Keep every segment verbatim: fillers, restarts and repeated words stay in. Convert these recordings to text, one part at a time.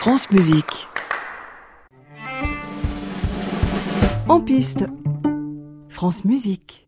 France Musique. En piste, France Musique.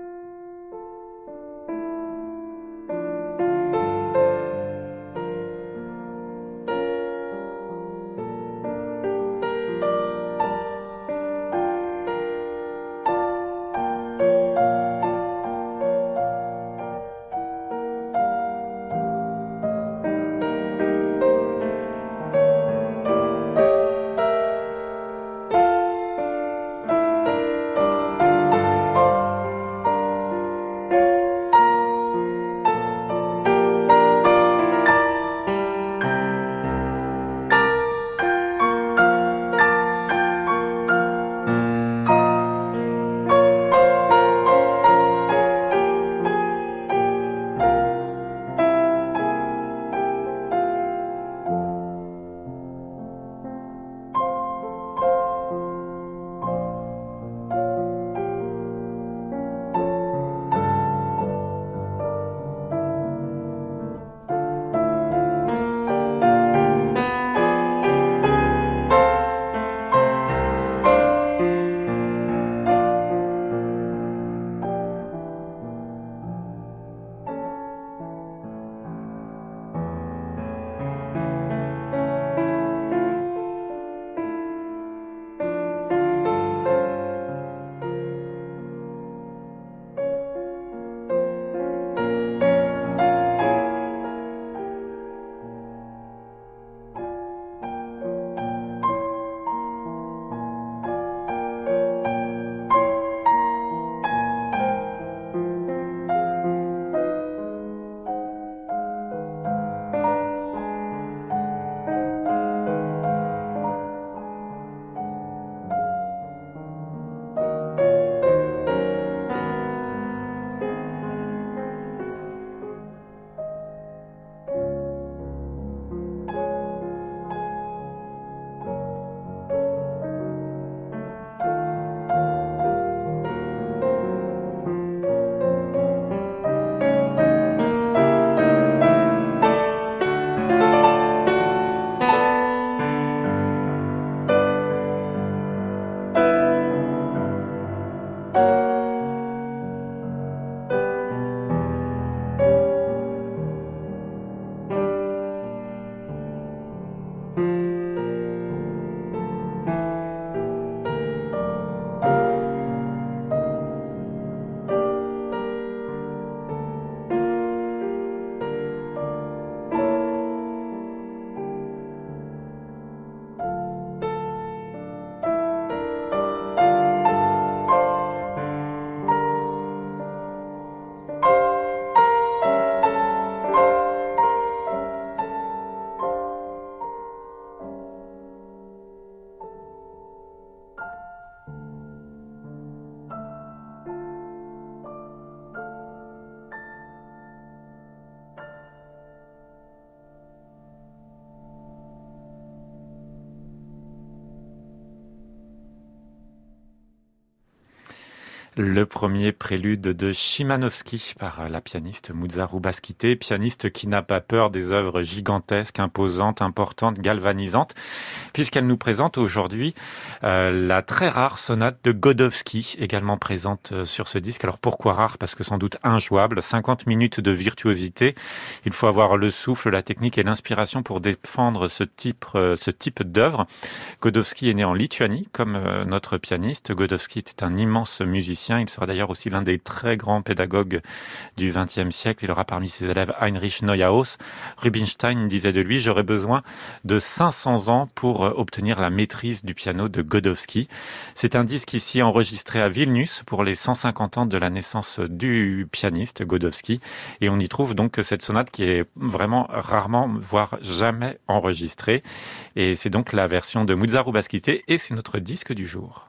Le premier prélude de Szymanowski par la pianiste Muza Roubaskité, pianiste qui n'a pas peur des œuvres gigantesques, imposantes, importantes, galvanisantes, puisqu'elle nous présente aujourd'hui euh, la très rare sonate de Godowsky, également présente euh, sur ce disque. Alors pourquoi rare ? Parce que sans doute injouable, cinquante minutes de virtuosité. Il faut avoir le souffle, la technique et l'inspiration pour défendre ce type, euh, ce type d'œuvre. Godowsky est né en Lituanie, comme euh, notre pianiste. Godowsky était un immense musicien. Il sera d'ailleurs aussi l'un des très grands pédagogues du vingtième siècle. Il aura parmi ses élèves Heinrich Neuhaus. Rubinstein disait de lui « J'aurais besoin de cinq cents ans pour obtenir la maîtrise du piano de Godowsky ». C'est un disque ici enregistré à Vilnius pour les cent cinquante ans de la naissance du pianiste Godowsky. Et on y trouve donc cette sonate qui est vraiment rarement, voire jamais enregistrée. Et c'est donc la version de Muza Roubaskité et c'est notre disque du jour.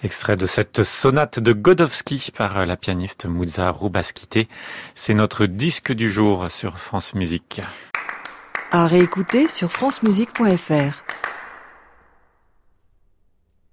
Extrait de cette sonate de Godowski par la pianiste Mouza Roubaskité. C'est notre disque du jour sur France Musique. À réécouter sur francemusique point fr.